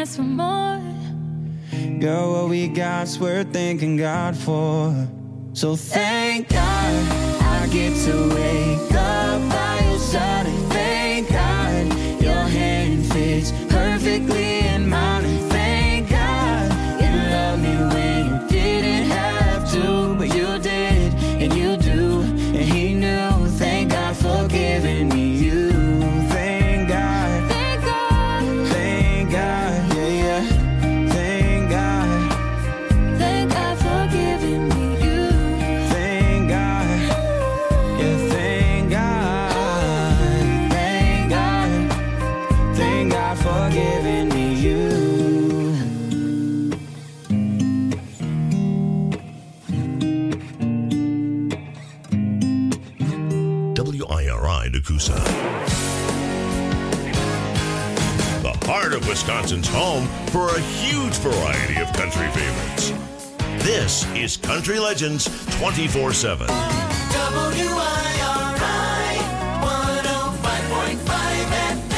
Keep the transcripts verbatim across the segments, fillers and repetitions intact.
ask for more. Girl, what we got's worth thanking God for. So thank God I get to wake up by your side. And thank God your hand fits perfectly in mine. And thank God you loved me when you didn't have to, but you did, and you do, and he knew. Thank God for giving me you. Thank God, Thank God, thank God, yeah, yeah. Thank God, thank God for giving me you. thank God, yeah, thank God, thank God, thank God for giving me you. W I R I Nakusa. The heart of Wisconsin's home for a huge variety of country favorites. This is Country Legends twenty-four seven. W I R I one oh five point five F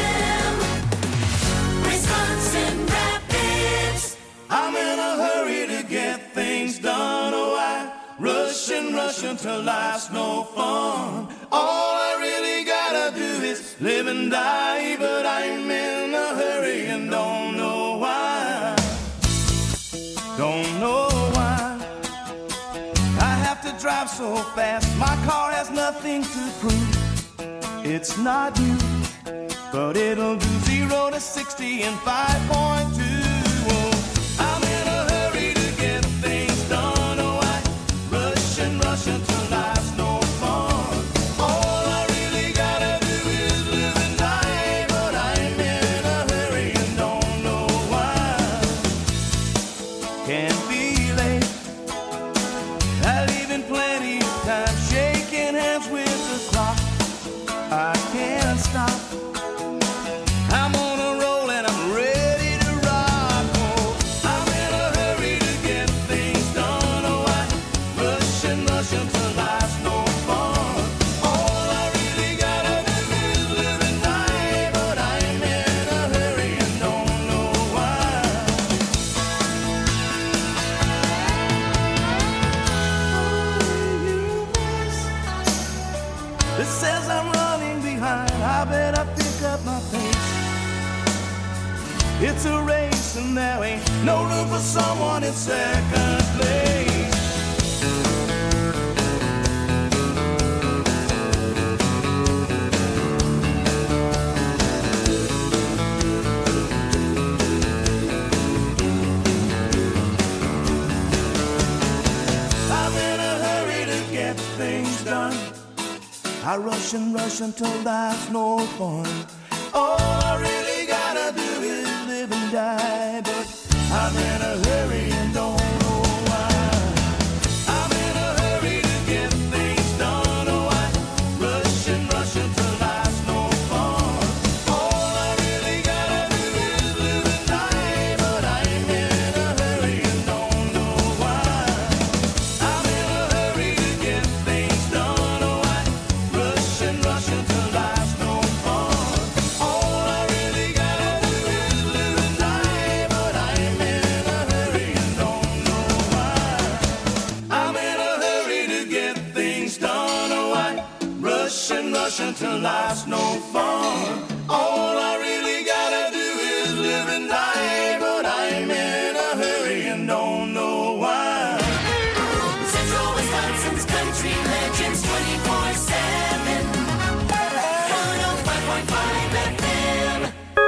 M, Wisconsin Rapids. I'm in a hurry to get things done. Oh, I rush and rush until life's no fun. All I really gotta do is live and die, but I'm in a hurry and don't know why. Don't know why I have to drive so fast. My car has nothing to prove. It's not you, but it'll do zero to sixty in five point two. Oh, I'm in a hurry to get things done. Oh, I rush and rush until life's no fun. All I really gotta do is live and die, but I'm in a hurry and don't know why. Can't be late. I leave in plenty of time, shaking hands with the clock. I can't stop. I'm on a roll and I'm ready to rock. Oh, I'm in a hurry to get things done. Oh, I rush and rush until life's no fun. All I really gotta do is live and die, but I'm in a hurry and don't know why. It says I'm running behind. I better pick up my pace. It's a race and there ain't no room for someone in second place. I'm in a hurry to get things done. I rush and rush until life's no fun. All I really gotta do is live and die, but I'm in a hurry and don't know why. I'm in a hurry to get things done. Oh, I rush and rush until life's no fun. All I really gotta do is live and die, but I'm in a hurry and don't know why. I'm in a hurry to get things done. Oh, I rush and rush until life's no fun. All I really gotta do is live and die, but I'm in a hurry and don't know why. I'm in a hurry to get things done. Oh, I rush and rush until life's no fun. All I really gotta do is live and die, but I'm in a hurry and don't know why. Central Wisconsin's Country Legends twenty-four seven, one oh five point five F M.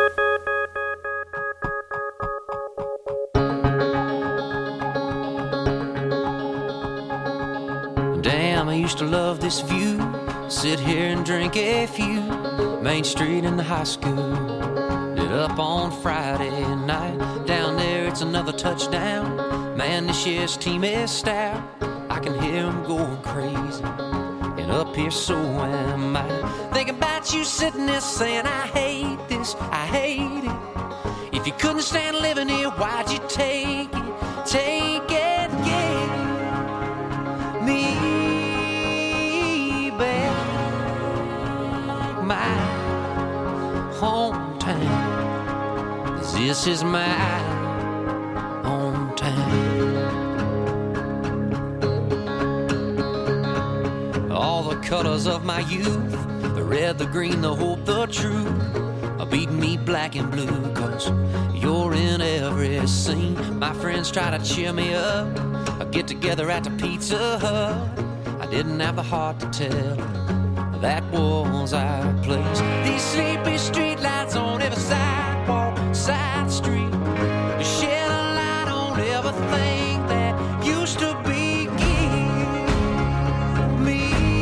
Damn, I used to love this view. Sit here and drink a few. Main Street in the high school. Lit up on Friday night. Down there, it's another touchdown. Man, this year's team is stout. I can hear them going crazy. And up here, so am I. Thinking about you sitting there saying, I hate this, I hate it. If you couldn't stand living here, why'd you take it? Take it, get me back. My hometown. Is this is my hometown. All the colors of my youth, the red, the green, the hope, the truth, are beating me black and blue, cause you're in every scene. My friends try to cheer me up, I get together at the Pizza Hut. I didn't have the heart to tell her that was our place. These sleepy street lights on every sidewalk, side street, shed a light on everything that used to be. Give me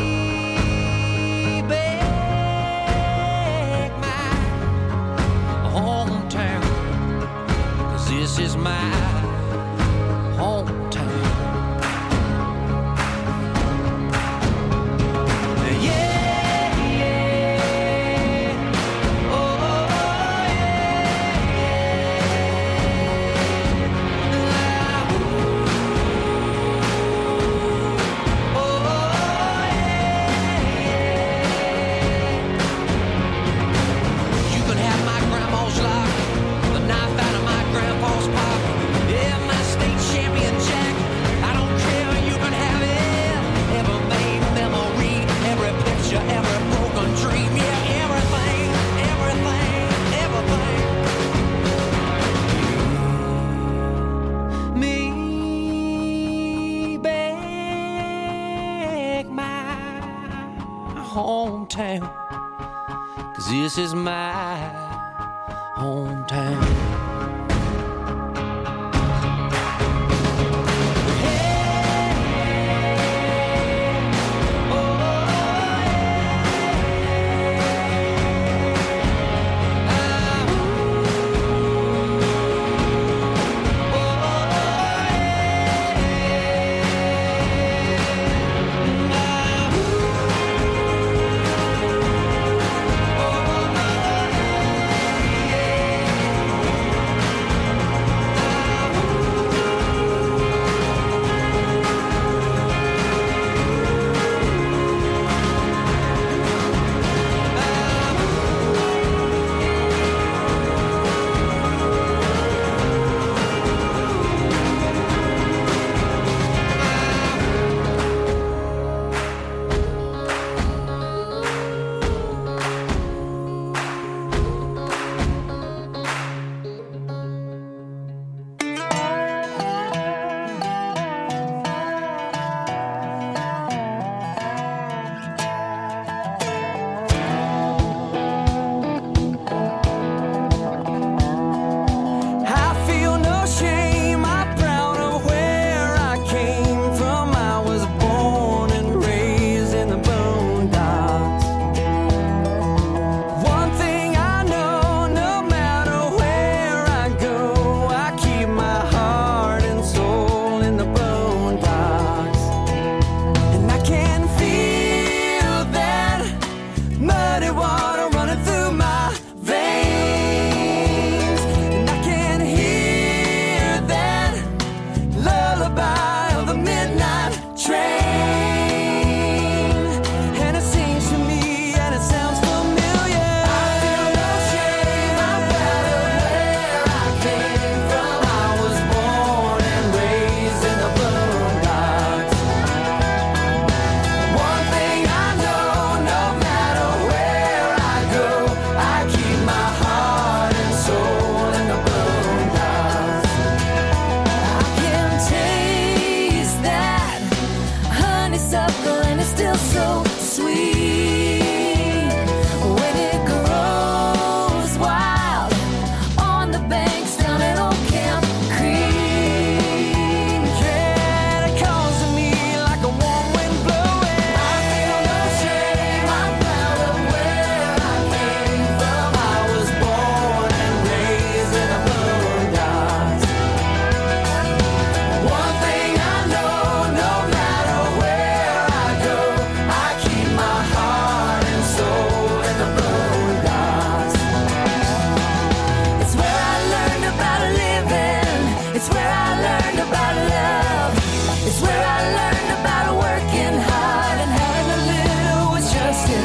back my hometown, cause this is my hometown. Hometown, cause this is my hometown.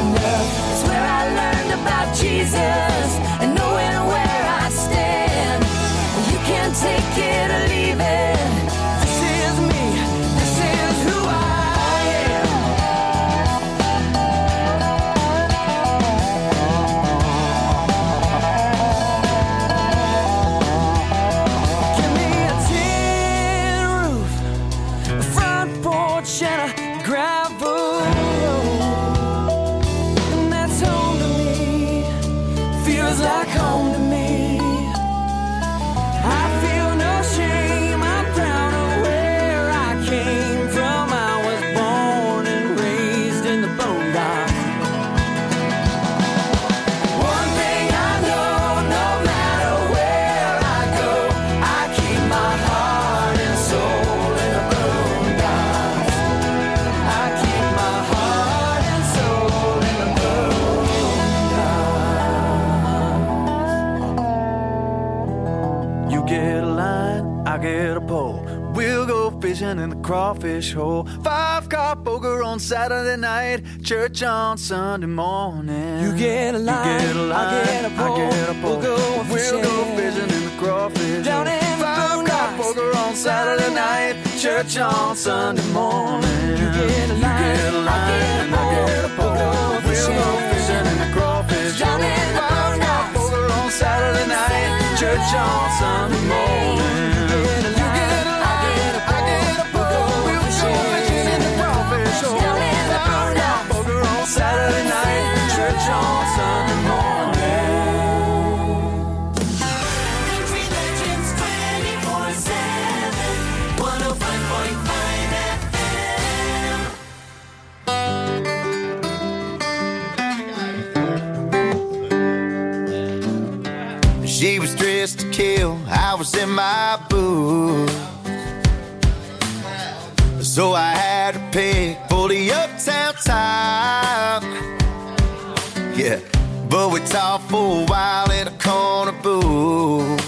Jesus and knowing where I stand. We'll go fishing in the crawfish hole. Five-car poker on Saturday night. Church on Sunday morning. You get a line, you get a line, I get a pole. I get a pole. We'll go We'll go fishing. fishing in the crawfish Down hole. in the Five-car boondocks. poker on Saturday night. Church on Sunday morning. You get a line, you get a line, I get a I get a pole. pole. We'll go fishing in the crawfish Down hole. in the Five-car boondocks. poker on Saturday night. Church on Sunday morning. You get a line, I get a pole. We'll go We'll go fishing in the crawfish hole. Down in the boondocks. Poker on Saturday night, church on Sunday morning. Country Legends twenty-four seven, one oh five point five F M. She was dressed to kill, I was in my booth. So I had to pick for the uptown time. Yeah, but we talked for a while in a corner booth.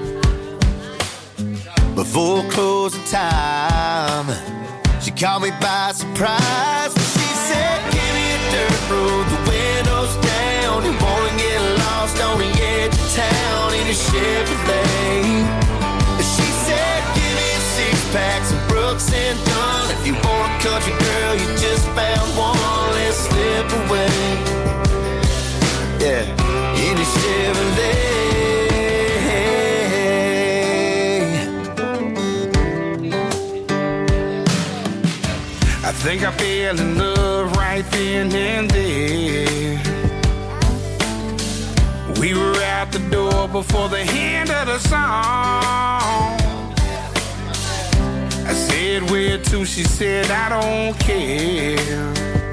Before closing time, she caught me by surprise. She said, give me a dirt road, the windows down. You wanna get lost on the edge of town in a Chevrolet. She said, give me a six-pack, some Brooks and Dunn. If you want a country girl, you just found one. Let's slip away. Yeah, in a Chevrolet. I think I fell in love right then and there. We were out the door before the end of the song. I said, where to? She said, I don't care.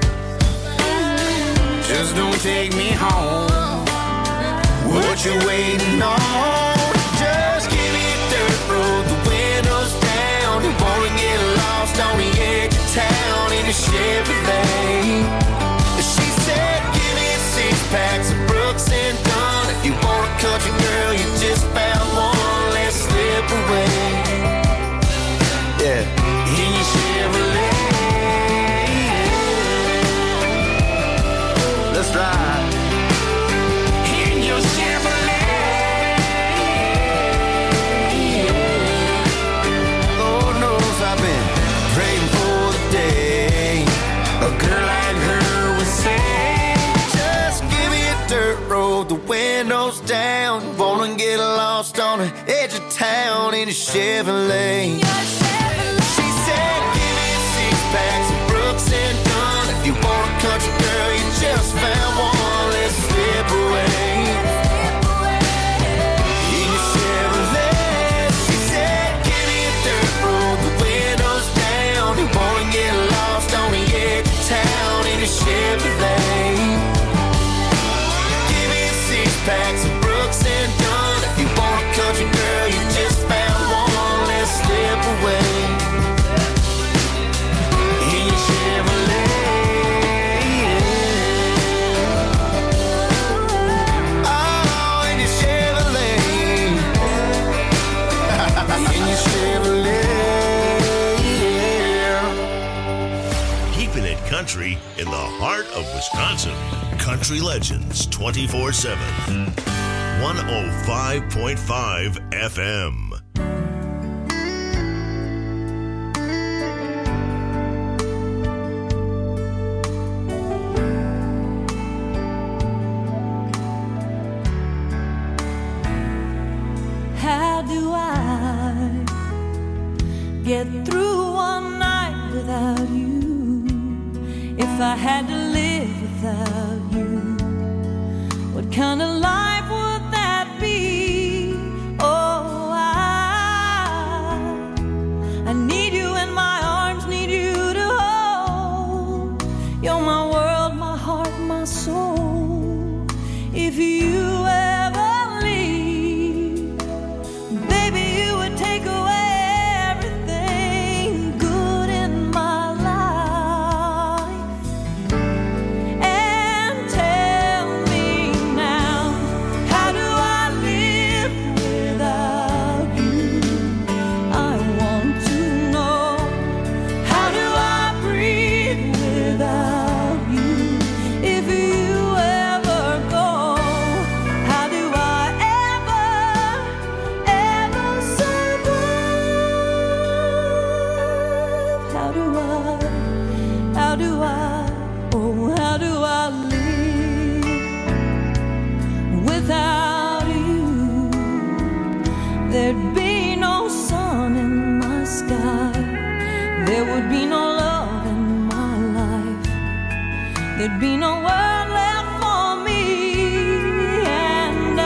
Just don't take me home. What you waiting on? Just give me a dirt road, the windows down. You wanna get lost on the edge of town in a Chevrolet. She said, give me a six-pack, some Brooks and Dunn. If you want a country girl, you just found one. Let's slip away. Yeah, in your Chevrolet. Let's ride. In your Chevrolet. Lord knows I've been praying for the day a girl like her would say, just give me a dirt road, the windows down. Wanna get lost on the edge of town in a Chevrolet. She said, give me a six-pack, some Brooks and Dunn. If you want a country girl, you just found one. Let's slip away. In your Chevrolet. She said, give me a dirt road, the windows down. You wanna get lost on the edge of town in a Chevrolet. Give me a six-pack, some Brooks and Dunn. If you want a country girl, you just found one. Let's slip away. In your Chevrolet. Oh, in your Chevrolet. In your Chevrolet. Keeping it country in the heart of Wisconsin. Country Legends twenty-four seven. one oh five point five F M. How do I get through one night without you? If I had to live without you, what kind of life would that be? Oh, I, I need you in my arms, need you to hold. You're my world, my heart, my soul. If you ever leave, baby, you would take away everything good in my life. And tell me now, world left for me, and I,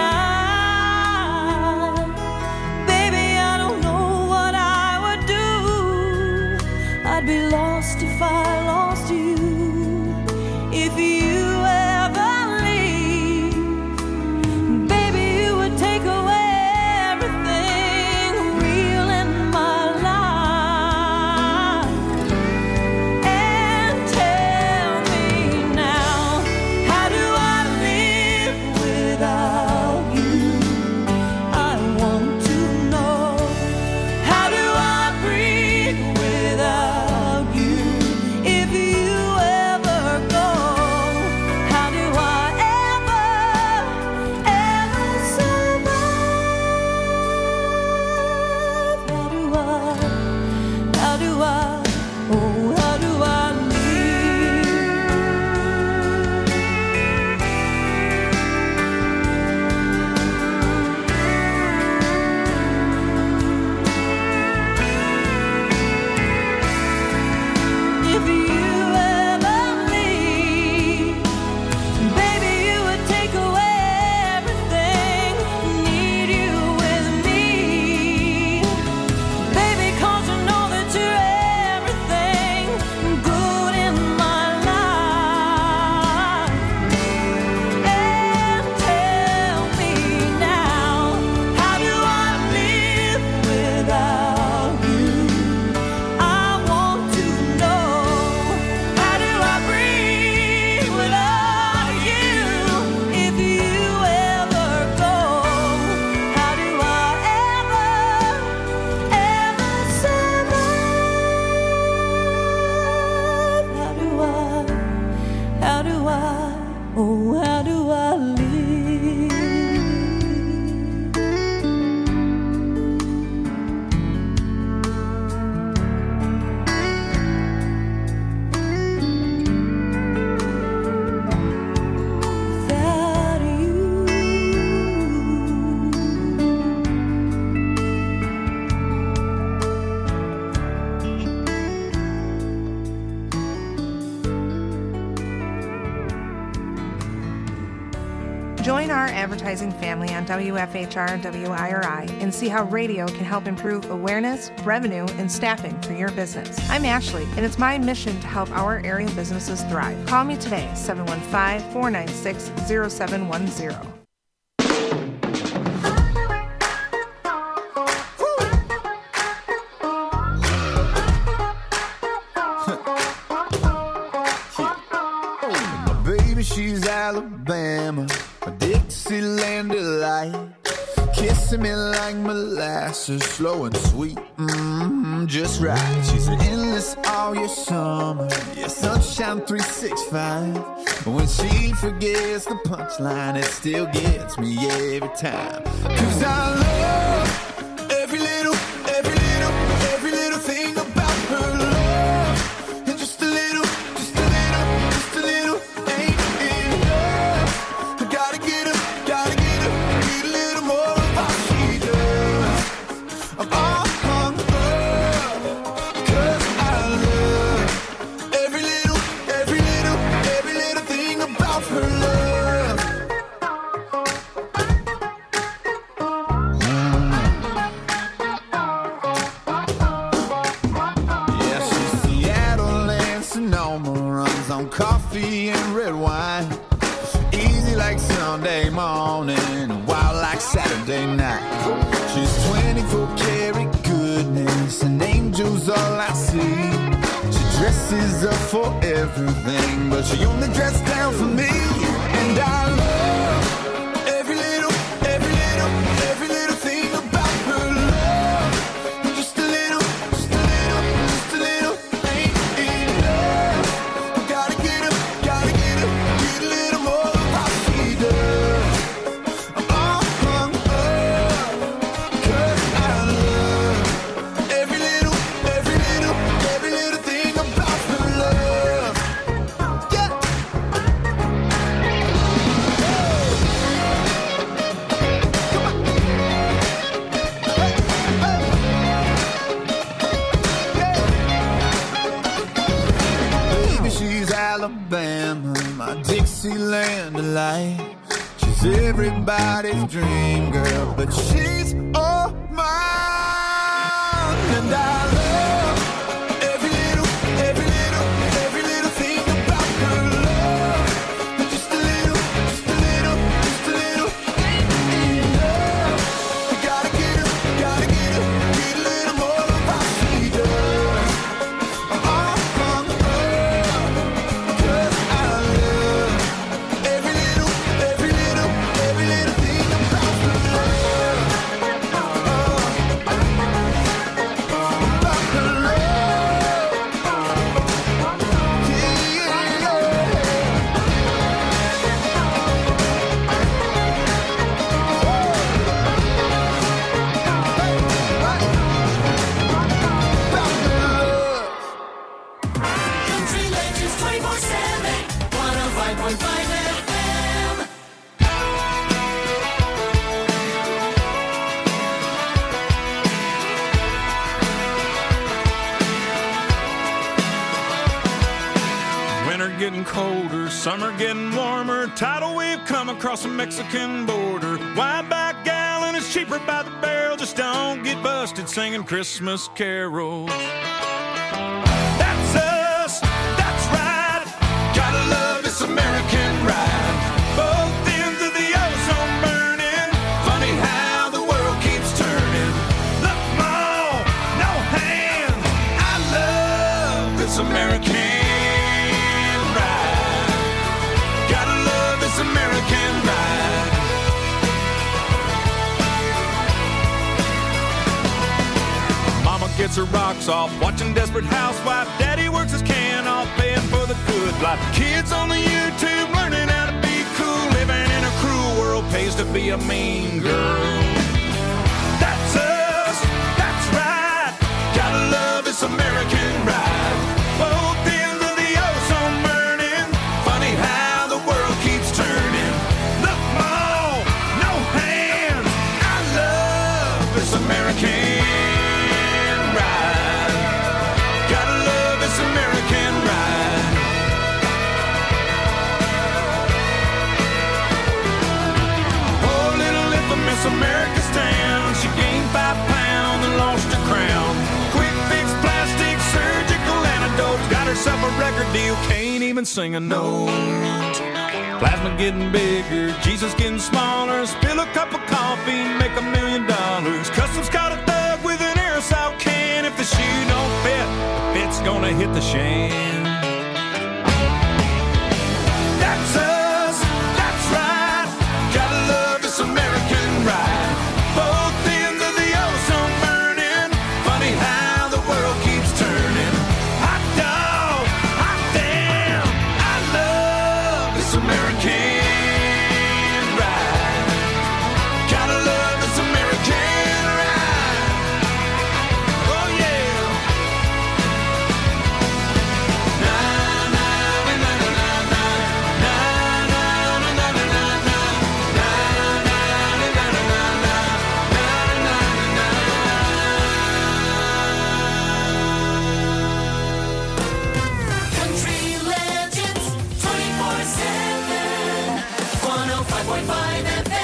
baby, I don't know what I would do. I'd be lost if I lost you. If you ever leave, baby, you would take away everything real in my life. And tell me now, how do I live without you? I want to know. How do I breathe without you? If you ever go, how do I ever, ever survive? How do I, how do I, oh, how do I if you ever leave, baby, you would take away everything. Need you with me, baby, 'cause you know that you're everything good in my life. And tell me now, how do I live without you? I want to know. How do I breathe without you? If you ever go, how do I ever, ever survive? How do I, how do I, oh, how do I live? Without you. Join our advertising family on W F H R W I R I and see how radio can help improve awareness, revenue, and staffing for your business. I'm Ashley, and it's my mission to help our area businesses thrive. Call me today, seven one five, four nine six, zero seven one zero. My baby, she's Alabama, a Dixieland delight. Kissing me like molasses, slow and sweet, mm-hmm, just right. She's endless all year summer, yeah, sunshine three sixty-five. When she forgets the punchline, it still gets me every time. 'Cause I love every little, every little, every little thing about her love. And just a little, just a little, just a little ain't enough. I gotta get her, gotta get her, need a little more of how she does. I'm all hung up, 'cause I love every little, every little, every little thing about her love. Yeah, she's Seattle and Sonoma, runs on coffee and red wine. Easy like Sunday morning, wild like Saturday night. She's twenty-four karat goodness, and angels all I see. She dresses up for everything, but she only dresses down for me. And I love every little, every little, every little thing about her love. And just a little, just a little, just a little ain't enough. I gotta get her, gotta get her, get a little more of how she does. I'm all hung up, 'cause I love every little, every little, every little thing about her love. Yeah. Dixieland delight. She's everybody's dream girl, but she's all mine. And I love every little, every little, every little thing about her love. Just a little, just a little, just a little love. You gotta get her, gotta get her, get a little more of how she does. Oh, from her, 'cause I love every little, every little, every little thing about her love. Oh, about her love. Yeah, yeah. About her love. Country Legends twenty-four seven, one oh five point five F M. Winter getting colder, summer getting warmer. Tidal wave come across the Mexican border. Wide back gallon is cheaper by the barrel. Just don't get busted singing Christmas carols. That's us, that's right. Gotta love this American ride. Both ends of the ozone burning. Funny how the world keeps turning. Look, Mom, no hands. I love this American ride. Gotta love this American ride. Mama gets her rocks off, watching Desperate Housewife. Daddy works his can off, paying for the good life. Kids on the YouTube learning how to be cool. Living in a cruel world pays to be a mean girl. That's us, that's right. Gotta love this American ride. Both ends of the ozone burning. Funny how the world keeps turning. Look, Mom, no hands. I love this American ride. Gotta love this American ride. Oh, little infamous America's town. She gained five pounds and lost her crown. Quick fix, plastic, surgical antidotes. Got herself a record deal, can't even sing a note. Plasma getting bigger, Jesus getting smaller. Spill a cup of coffee, make a million dollars. Customs caught a thug with an aerosol can. If the shoe don't fit, the fit's gonna hit the shan. That's us, that's right. Gotta love this American ride. Both ends of the ozone burning. Funny how the world keeps turning. Hot dog, hot damn. I love this American ride. Gotta love this American ride. Oh yeah. Na na na na na na na na na na na na na Country Legends twenty-four seven, one oh five point five F M.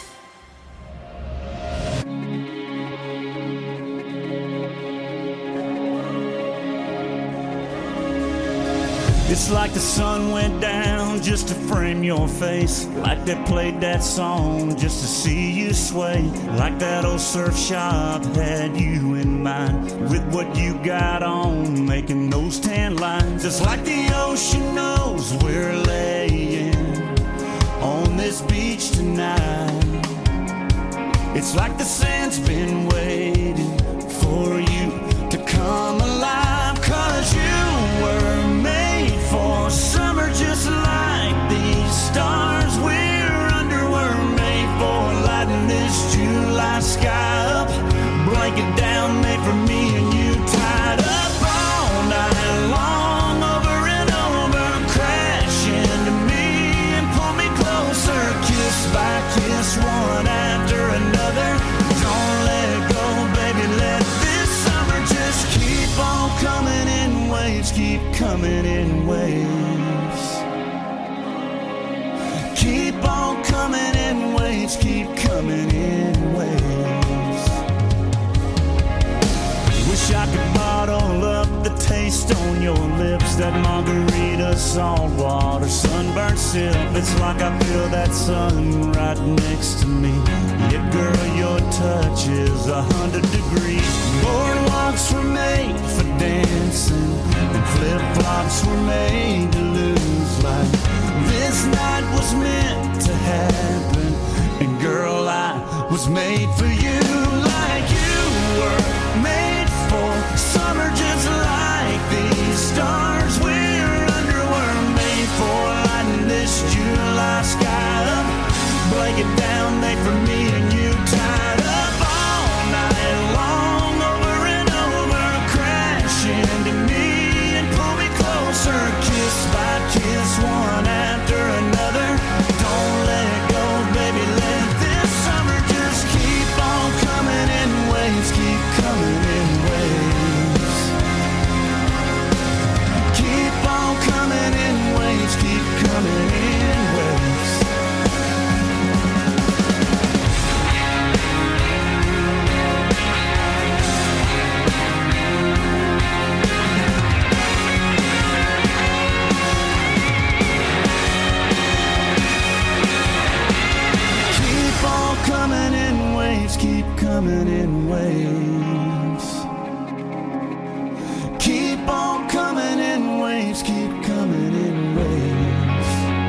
It's like the sun went down just to frame your face. Like they played that song just to see you sway. Like that old surf shop had you in mind. With what you got on, making those tan lines. It's like the ocean knows we're laying on this beach tonight. It's like the sand's been waiting for you to come alive. 'Cause you were made for summer just like these stars we're under were made for. Lighting this July sky up, blanket down, made for me and you. Tied up all night long, over and over. Crash into me and pull me closer. Kiss by kiss, one after another. Don't let go, baby, let this summer just keep on coming in waves. Keep coming in waves. waves keep coming in waves. Wish I could bottle up the taste on your lips, that margarita, salt water, sunburnt sip. It's like I feel that sun right next to me. Yet, girl, your touch is a hundred degrees. Boardwalks were made for dancing, and flip-flops were made to lose life. This night was meant to happen, and girl, I was made for you, like you were made for summer, just like these stars we're under were made for, lighting this July sky up. Break it down, made for me and you, tied up all night long, over and over, crash into me and pull me closer, kiss by kiss, one after another. Don't let go, baby, let this summer just keep on coming in waves, keep coming in waves. Keep on coming in waves, keep coming in waves. Coming in waves, keep coming in waves. Keep on coming in waves, keep coming in waves.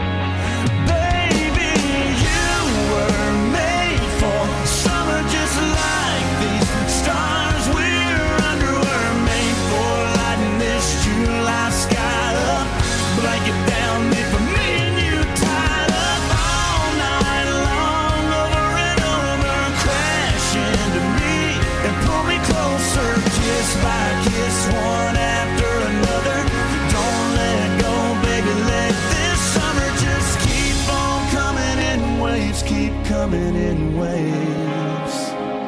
Baby, you were made for summer, just like these stars we're under were made for, lighting this July sky up. Blanket down, made for me and you, tied up all night long, over and over, crash into me and pull me closer, kiss by kiss, one after another. Don't let go, baby, let this summer just keep on coming in waves, keep coming in waves.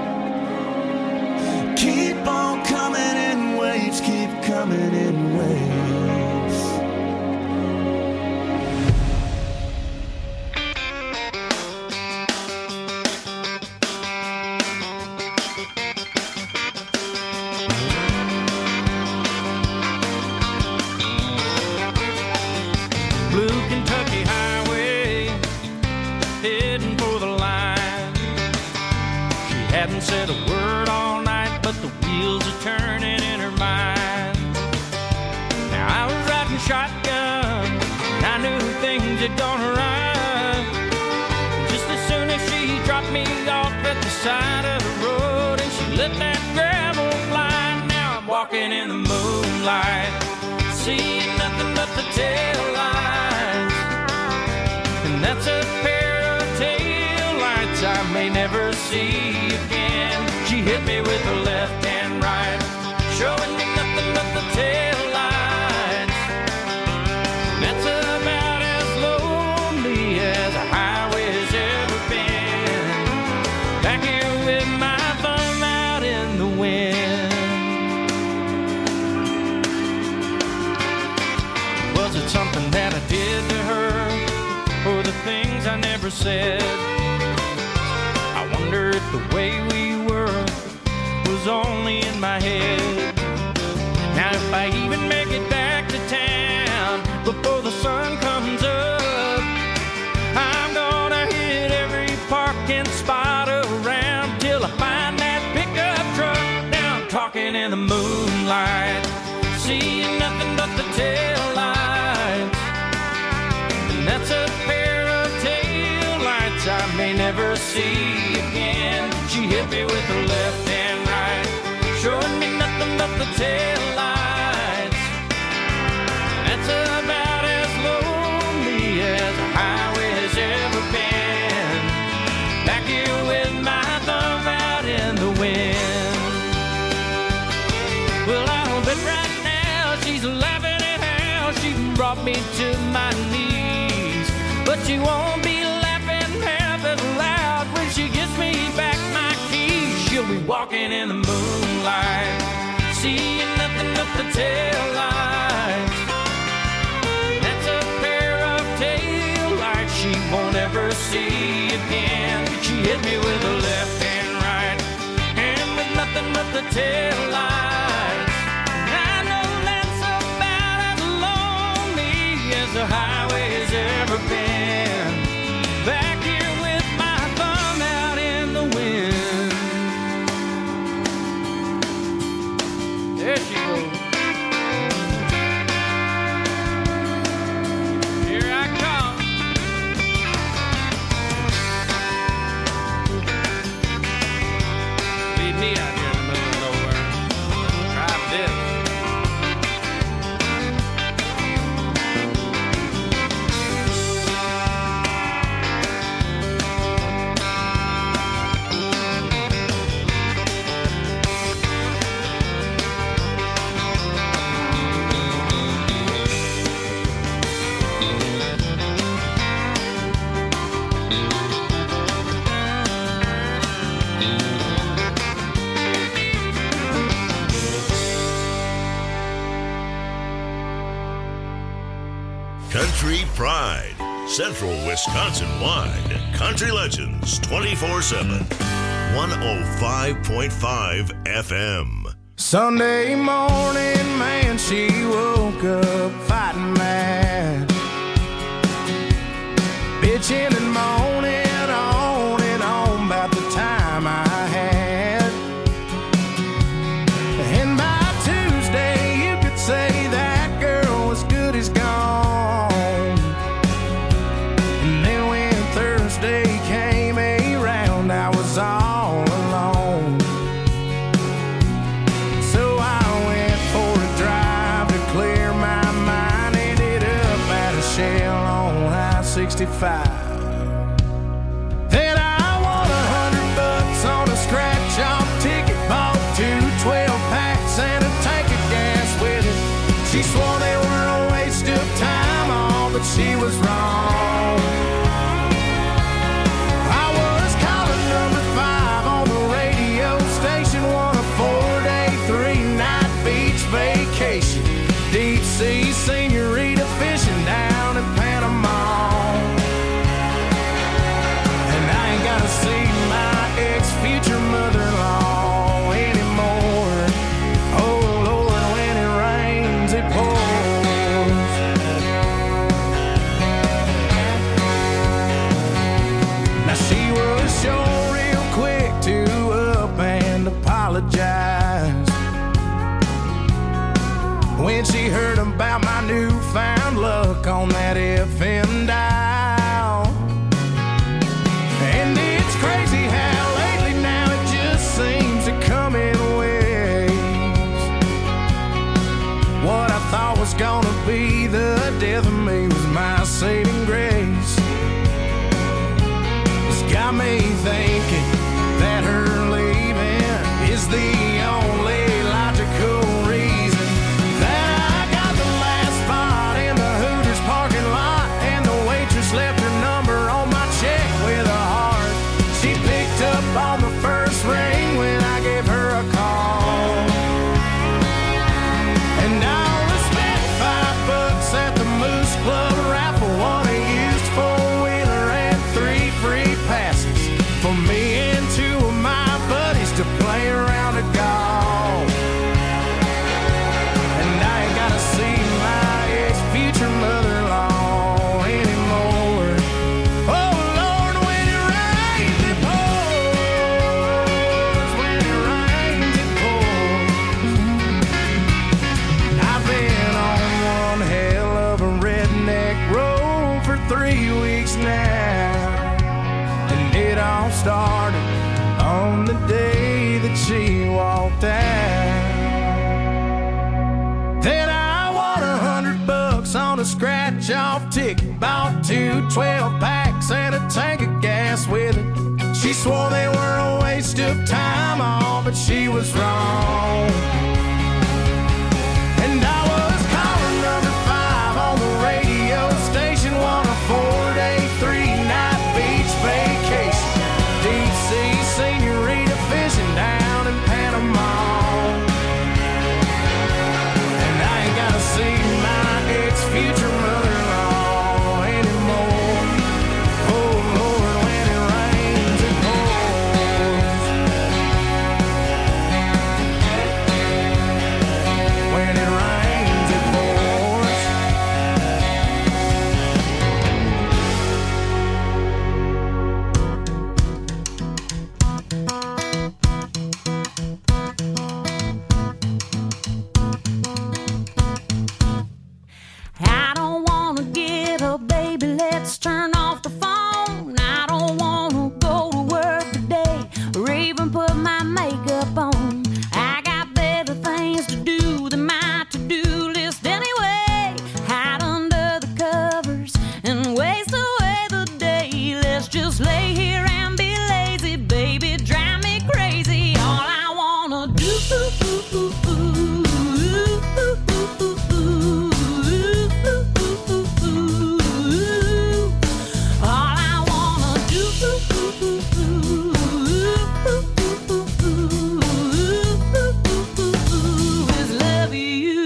Keep on coming in waves, keep coming in waves. Said a word all night, but the wheels are turning in her mind. Now I was riding shotgun, and I knew things had gone right. Just as soon as she dropped me off at the side of the road, and she let that gravel fly. Now I'm walking in the moonlight, seeing nothing but the tail lights, and that's a pair of tail lights I may never see again. She hit me with her left and right, showing me nothing but the tail lights. And that's about as lonely as a highway's ever been. Back here with my thumb out in the wind. Was it something that I did to her, or the things I never said? I wonder if the way we were was only in my head. Now if I even make it back to town before the sun comes up, I'm gonna hit every parking spot around till I find that pickup truck. Now I'm talking in the moonlight, seeing nothing but the tail lights, and that's a pair of tail lights I may never see again. She hit me with her left and right, showing me nothing but the tail lights. That's about as lonely as a highway has ever been. Back here with my thumb out in the wind. Well, I'll bet right now she's laughing at how she brought me to my knees, but she won't be laughing half as loud when she gives me back my keys. She'll be walking in the moonlight, seeing nothing but the tail lights. That's a pair of tail lights she won't ever see again. taillights. And I know that's about as lonely as the highway's ever been. Back here with my thumb out in the wind. There she goes. Here I come. Leave me out here in the middle of nowhere. Try this. Country Pride, Central Wisconsin wide. Country Legends twenty-four seven. one oh five point five F M. Sunday morning, man, she woke up fighting mad, bitching and moaning on and on about the time I had. And by Tuesday, you could say that girl was good as gone. And then when Thursday came around, I was all alone. So I went for a drive to clear my mind. Ended up at a Shell on I sixty-five. Then I won a hundred bucks on a scratch-off ticket. Bought two twelve-packs and a tank of gas with it. She swore they were a waste of time, all, but she was wrong. I was calling number five on the radio station, won a four-day, three-night beach vacation. Deep-sea senorita fishing down in Panama. And I ain't gotta see my ex-future mother-in-law anymore. Oh, Lord, when it rains, it pours. Now she was sure real quick to up and apologize when she heard about my newfound luck on that F M dial. And it's crazy how lately now it just seems to come in waves. What I thought was gonna be the death of me was my saving grace. It's got me thinking that her leaving is the only logical reason that I got the last spot in the Hooters parking lot, and the waitress left her number on my check with a heart. She picked up on the first ring when I gave her a call. And I'll spent five bucks at the Moose Club raffle, won a used four-wheeler and three free passes for me and two of my buddies to play around a golf. And I ain't gotta see my ex-future mother-in-law anymore. Oh, Lord, when it rains, it pours. When it rains, it pours. I've been on one hell of a redneck road for three weeks now. And it all started on the day that she walked out. Then I won a hundred bucks on a scratch-off ticket. Bought two twelve-packs and a tank of gas with it. She swore they were a waste of time, all, but she was wrong. And I was calling number five on the radio station, won a four-day, three-night beach vacation. Deep-sea senorita fishing down in Panama. And I ain't gotta see my ex-future mother-in-law anymore. Oh, Lord, when it rains, it pours. Let's just lay here and be lazy, baby, drive me crazy. All I wanna do, all I wanna do is love you.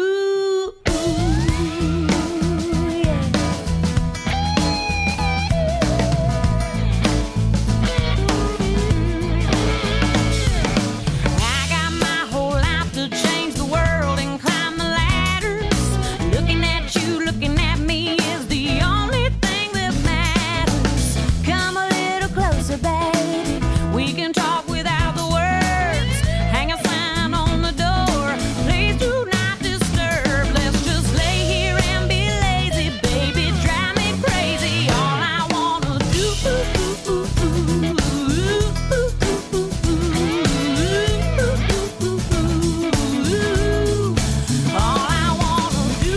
I got my whole life to change the world and climb the ladders. Looking at you, looking at me is the only thing that matters. Come a little closer, baby. We can talk without the words. Hang a sign on the door. Please do not disturb. Let's just lay here and be lazy, baby. Drive me crazy. All I wanna do. All I wanna do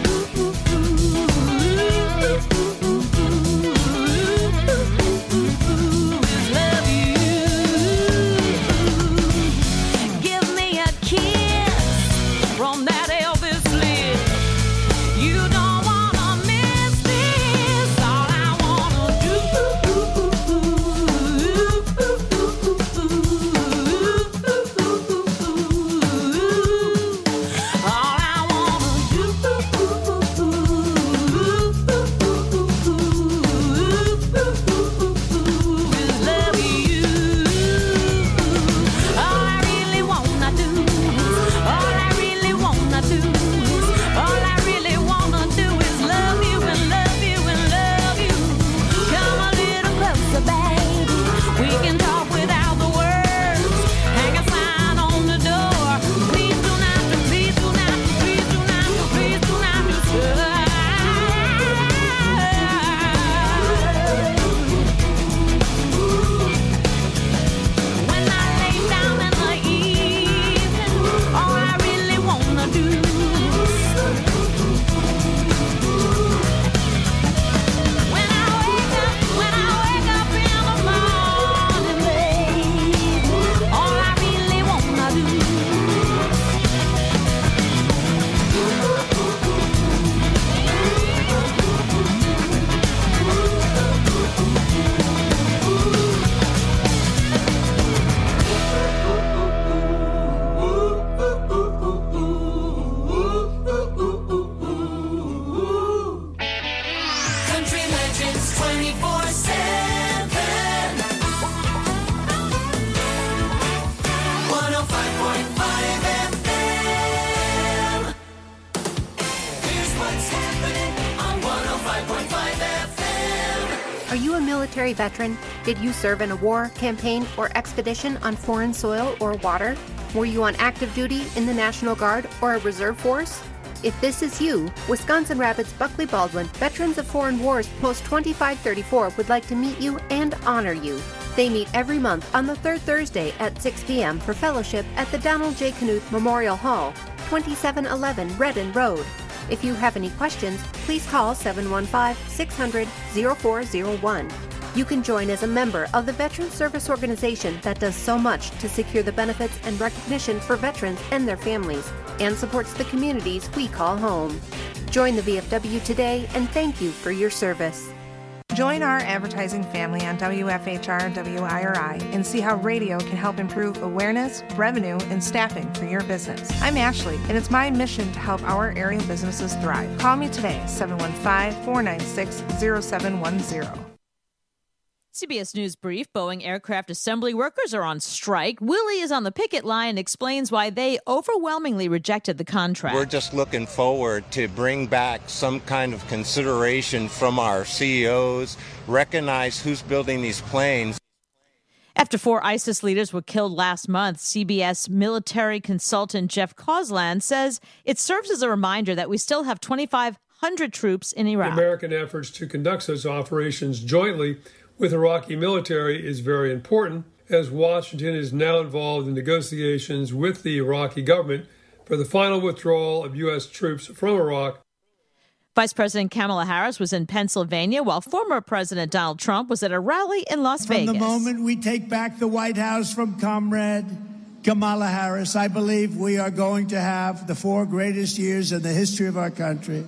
is love you. Give me a kiss from that Elvis lips. You don't wanna miss this. All I wanna do. All I wanna do is love you. All I really wanna do, all I really wanna do, all I really wanna do is love you and love you and love you. Come a little closer, baby. We can talk without the words. Hang a sign on the door. Please do not, please do not, please do not, please do not disturb. When I lay down in the evening, all I really wanna do. When I wake up, when I wake up in the morning, baby, all I really wanna do. Country Legends twenty-four seven. one oh five point five F M. Here's what's happening on one oh five point five F M. Are you a military veteran? Did you serve in a war, campaign, or expedition on foreign soil or water? Were you on active duty in the National Guard or a reserve force? If this is you, Wisconsin Rapids Buckley Baldwin Veterans of Foreign Wars Post twenty-five thirty-four would like to meet you and honor you. They meet every month on the third Thursday at six p.m. for fellowship at the Donald J. Knuth Memorial Hall, twenty-seven eleven Redden Road. If you have any questions, please call seven one five, six hundred, oh four oh one. You can join as a member of the Veterans Service Organization that does so much to secure the benefits and recognition for veterans and their families, and supports the communities we call home. Join the V F W today, and thank you for your service. Join our advertising family on W F H R W I R I and see how radio can help improve awareness, revenue, and staffing for your business. I'm Ashley, and it's my mission to help our area businesses thrive. Call me today, seven one five, four nine six, oh seven one oh. C B S News Brief. Boeing aircraft assembly workers are on strike. Willie is on the picket line and explains why they overwhelmingly rejected the contract. We're just looking forward to bring back some kind of consideration from our C E Os, recognize who's building these planes. After four ISIS leaders were killed last month, C B S military consultant Jeff Causland says it serves as a reminder that we still have twenty-five hundred troops in Iraq. The American efforts to conduct such operations jointly with Iraqi military is very important, as Washington is now involved in negotiations with the Iraqi government for the final withdrawal of U S troops from Iraq. Vice President Kamala Harris was in Pennsylvania, while former President Donald Trump was at a rally in Las from Vegas. From the moment we take back the White House from Comrade Kamala Harris, I believe we are going to have the four greatest years in the history of our country.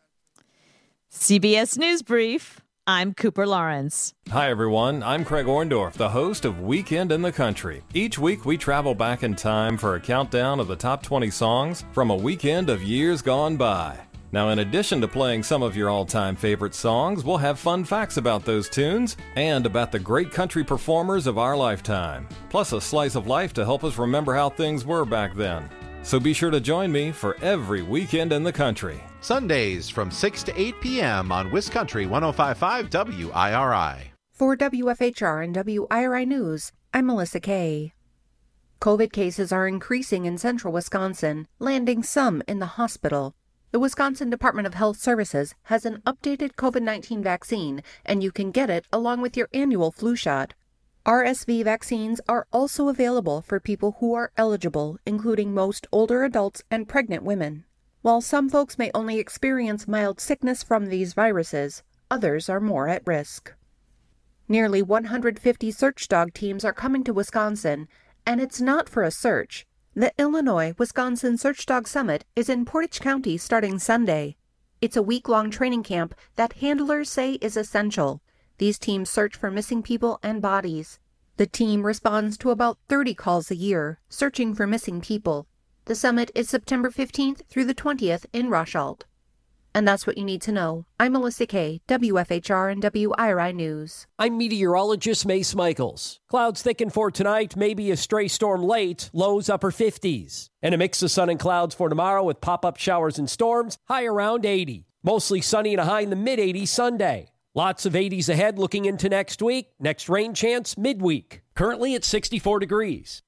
C B S News Brief. I'm Cooper Lawrence. Hi, everyone. I'm Craig Orndorff, the host of Weekend in the Country. Each week, we travel back in time for a countdown of the top twenty songs from a weekend of years gone by. Now, in addition to playing some of your all-time favorite songs, we'll have fun facts about those tunes and about the great country performers of our lifetime, plus a slice of life to help us remember how things were back then. So be sure to join me for every Weekend in the Country. Sundays from six to eight p.m. on WisCountry one oh five point five W I R I. For W F H R and W I R I News, I'm Melissa Kay. COVID cases are increasing in central Wisconsin, landing some in the hospital. The Wisconsin Department of Health Services has an updated COVID nineteen vaccine, and you can get it along with your annual flu shot. R S V vaccines are also available for people who are eligible, including most older adults and pregnant women. While some folks may only experience mild sickness from these viruses, others are more at risk. Nearly one hundred fifty search dog teams are coming to Wisconsin, and it's not for a search. The Illinois-Wisconsin Search Dog Summit is in Portage County starting Sunday. It's a week-long training camp that handlers say is essential. These teams search for missing people and bodies. The team responds to about thirty calls a year, searching for missing people. The summit is September fifteenth through the twentieth in Rushalt. And that's what you need to know. I'm Melissa Kay, W F H R and W I R I News. I'm meteorologist Mace Michaels. Clouds thicken for tonight, maybe a stray storm late, lows upper fifties. And a mix of sun and clouds for tomorrow with pop-up showers and storms, high around eighty. Mostly sunny and a high in the mid-eighties Sunday. Lots of eighties ahead looking into next week. Next rain chance midweek. Currently at sixty-four degrees.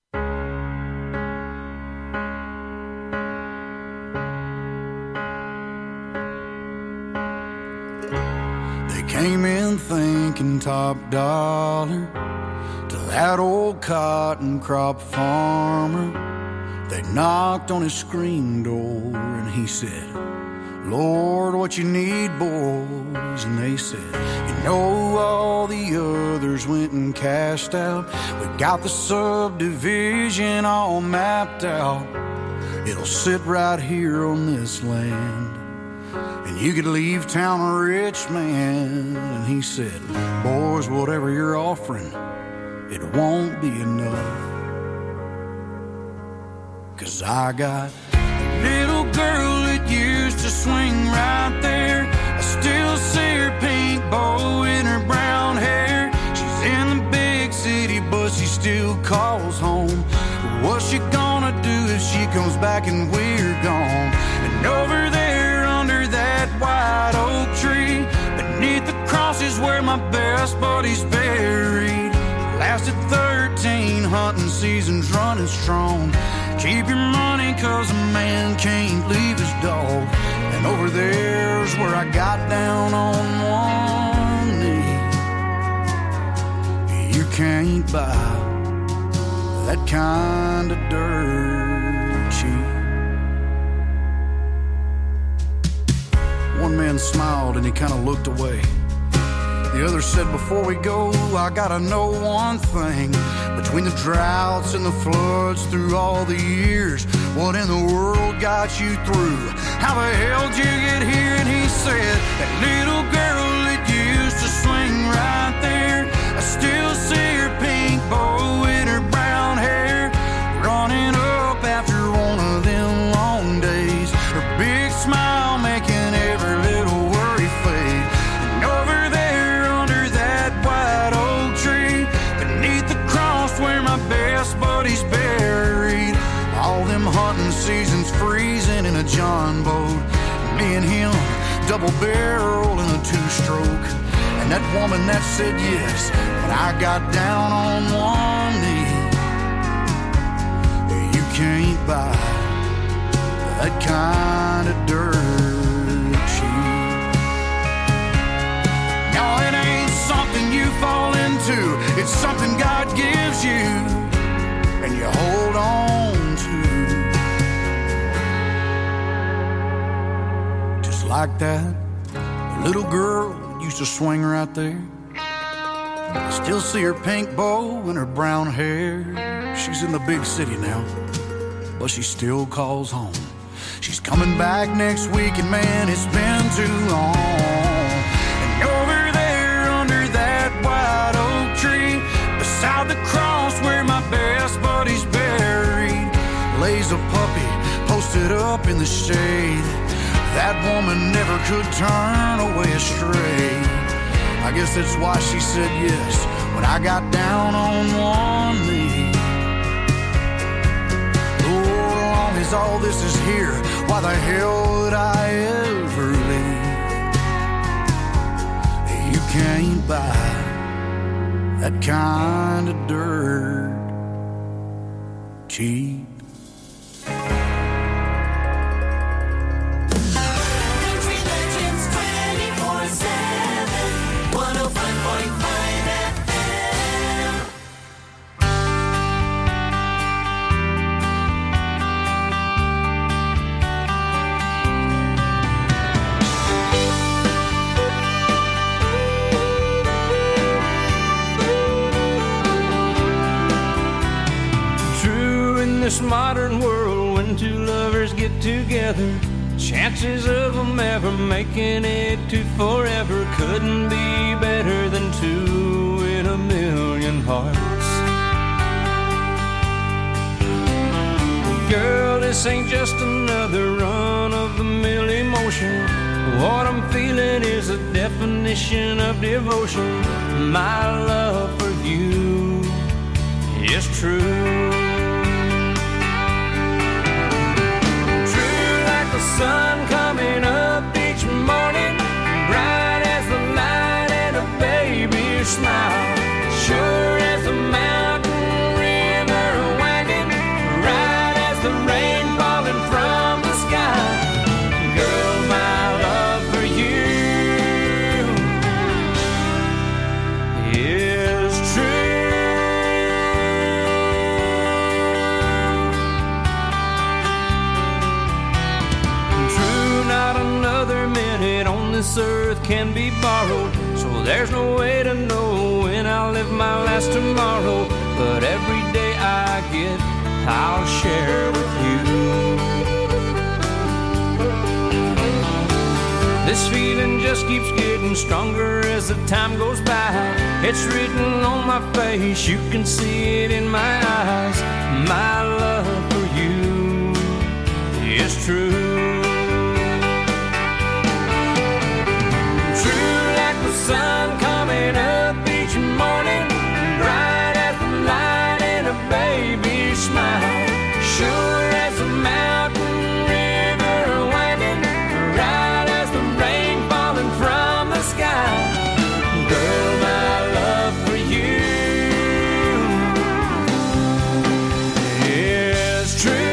Came in thinking top dollar to that old cotton crop farmer. They knocked on his screen door and he said, Lord, what you need, boys? And they said, you know, all the others went and cashed out. We got the subdivision all mapped out. It'll sit right here on this land. And you could leave town a rich man. And he said, boys, whatever you're offering, it won't be enough. 'Cause I got a little girl that used to swing right there. I still see her pink bow in her brown hair. She's in the big city, but she still calls home. What's she gonna do if she comes back and we're gone? And over there under that white oak tree, beneath the cross is where my best buddy's buried. Lasted thirteen hunting seasons running strong. Keep your money 'cause a man can't leave his dog. And over there's where I got down on one knee. You can't buy that kind of dirt cheap. One man smiled and he kind of looked away. The other said, before we go, I gotta know one thing. Between the droughts and the floods through all the years, what in the world got you through? How the hell did you get here? And he said, that little girl that used to swing right there, I still see her pink bow in her brown hair, running up after one of them long days. Her big smile making every little worry fade. And over there under that white oak tree, beneath the cross where my best buddy's buried, all them hunting seasons freezing in a John boat, me and him double barrel in a two-stroke. And that woman that said yes, but I got down on one knee. You can't buy that kind of dirt cheap. No, it ain't something you fall into. It's something God gives you and you hold on to. Just like that Little girl used to swing right there. I still see her pink bow and her brown hair. She's in the big city now, but she still calls home. She's coming back next week, and man, it's been too long. And over there under that white oak tree, beside the cross where my best buddy's buried, lays a puppy posted up in the shade. That woman never could turn away astray. I guess that's why she said yes when I got down on one knee. Oh, as long as all this is here, why the hell would I ever leave? You can't buy that kind of dirt cheap. This modern world, when two lovers get together, chances of them ever making it to forever couldn't be better than two in a million hearts. Girl, this ain't just another run-of-the-mill emotion. What I'm feeling is a definition of devotion. My love for you is true. The sun coming up each morning, bright as the light and a baby's smile, sure as a mountain river winding, right as the rain falling from the sky. Girl, my love for you is true. This earth can be borrowed, so there's no way to know when I'll live my last tomorrow. But every day I get, I'll share with you. This feeling just keeps getting stronger as the time goes by. It's written on my face, you can see it in my eyes. My love for you is true. Sun coming up each morning, bright as the light and a baby's smile, sure as a mountain river winding, right as the rain falling from the sky. Girl, my love for you is true.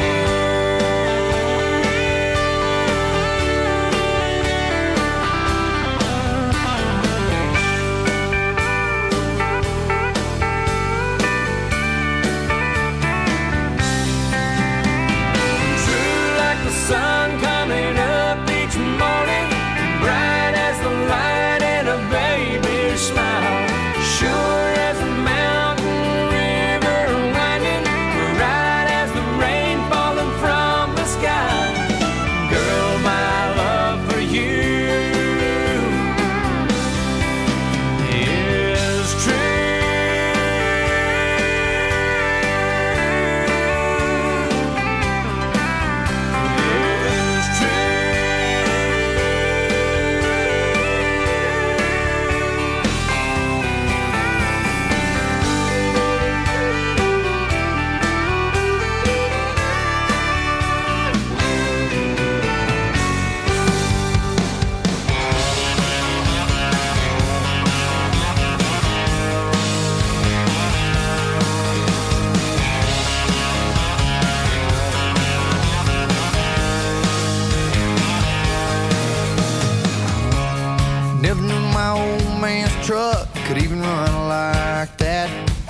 Truck could even run like that.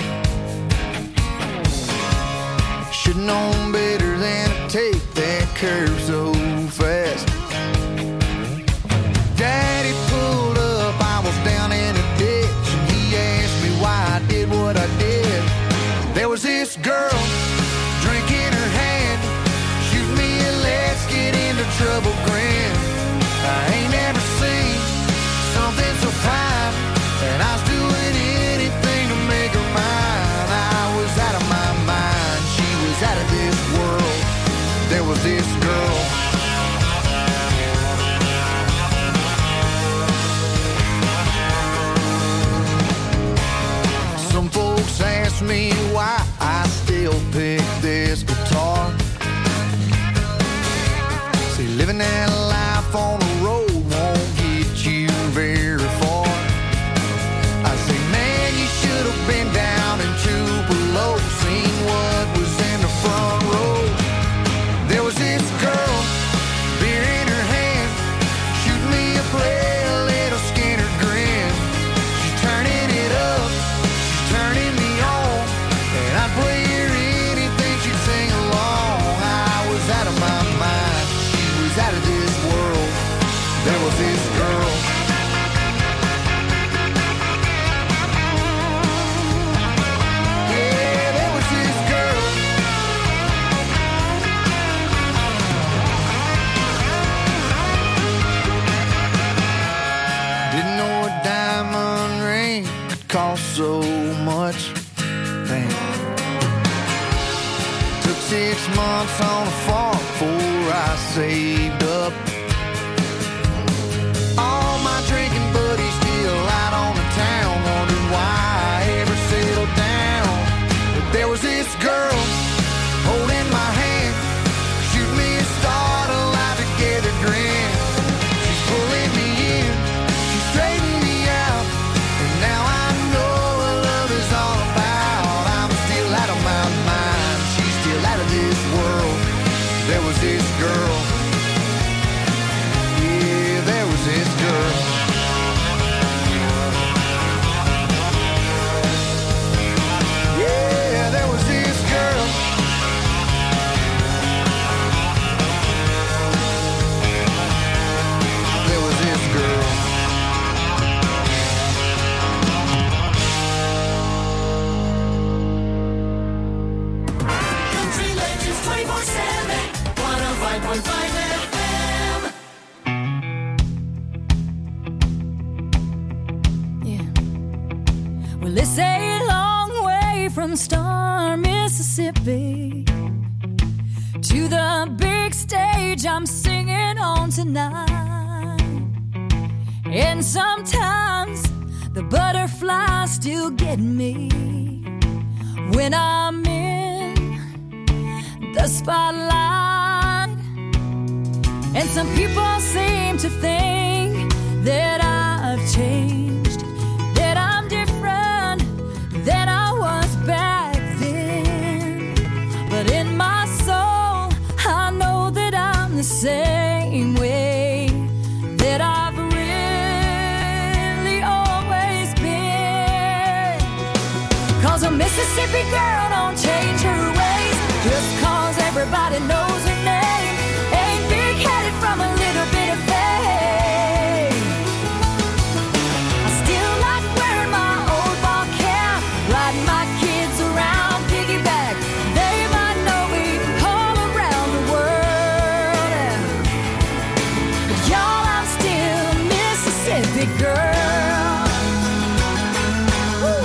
Should've known better than to take that curve so fast. Daddy pulled what I did. There was this girl, drink in her hand, shoot me a let's get into trouble grin. I ain't never seen something so fine, and I was doing anything to make her mine. I was out of my mind, she was out of this world. There was this girl. Some folks ask me why I still pick this guitar. See, living that life on the road won't get you very far. I say, man, you should have been down in Tupelo, seen what was in the front row. There was this girl, beer in her hand, shoot me a play, a little Skinner grin. She's turning it up, she's turning me on, and I'd play her anything, she'd sing along. I was out of my mind, she was out of this world. There was this girl. Yeah, there was this girl. Didn't know a diamond ring could cost so much. Damn. Took six months on a farm before I saved up. All my drinking buddies still out on the town, wondering why I ever settled down. But there was this girl holding my hand, shoot me a start, a life together grin. She's pulling me in, she's straightening me out, and now I know what love is all about. I'm still out of my mind, she's still out of this world. There was this girl. Yeah, there was this girl. Yeah, there was this girl. There was this girl. Country Legends twenty-four seven, one oh five point five F M. Well, it's a long way from Star, Mississippi to the big stage I'm singing on tonight. And sometimes the butterflies still get me when I'm in the spotlight. And some people seem to think that I've changed, that I'm different than I was back then. But in my soul, I know that I'm the same way that I've really always been. 'Cause a Mississippi girl don't change her ways just 'cause everybody knows her name. Ain't big-headed from a little bit of fame. I still like wearing my old ball cap, riding my kids around piggyback. They might know me all around the world. But y'all, I'm still a Mississippi girl. Woo.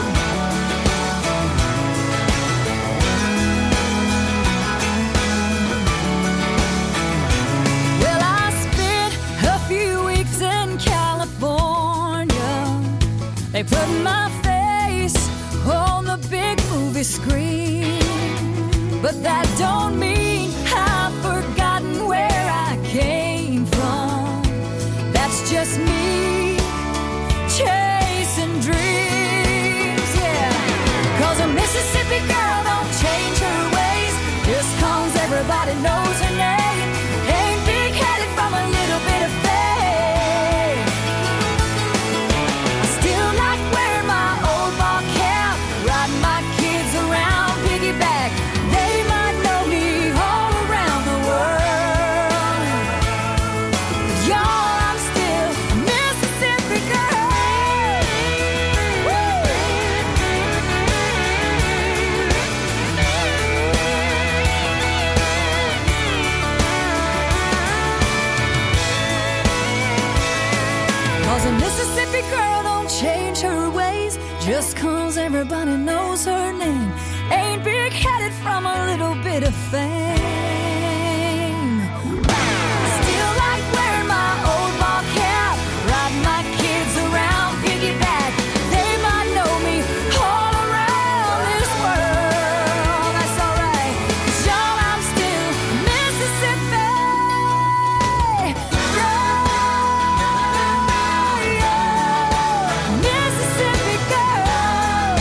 Well, I spent a few weeks in California. They put my face on the big movie screen. But that don't mean I've forgotten where I came from. That's just me chasing dreams, yeah. 'Cause a Mississippi girl don't change her ways just 'cause everybody knows her name. Ain't big-headed from a little bit of fame. I still like wearing my old ball cap, riding my kids around piggyback. They might know me all around the world. But y'all, I'm still a Mississippi just 'cause everybody knows her name ain't big-headed from a little bit of fame. Still like wearing my old ball cap, riding my kids around piggyback. They might know me all around this world. That's alright, 'cause y'all, I'm still Mississippi. Mississippi girl.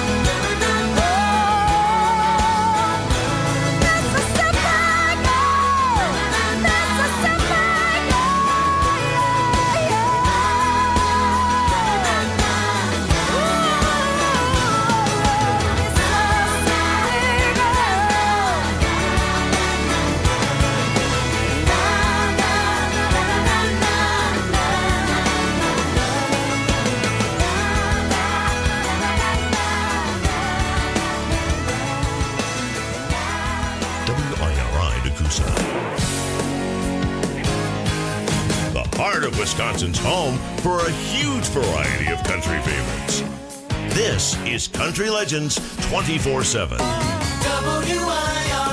W I R I Nakusa. The heart of Wisconsin's home for a huge variety of country favorites. This is Country Legends twenty-four seven. W I R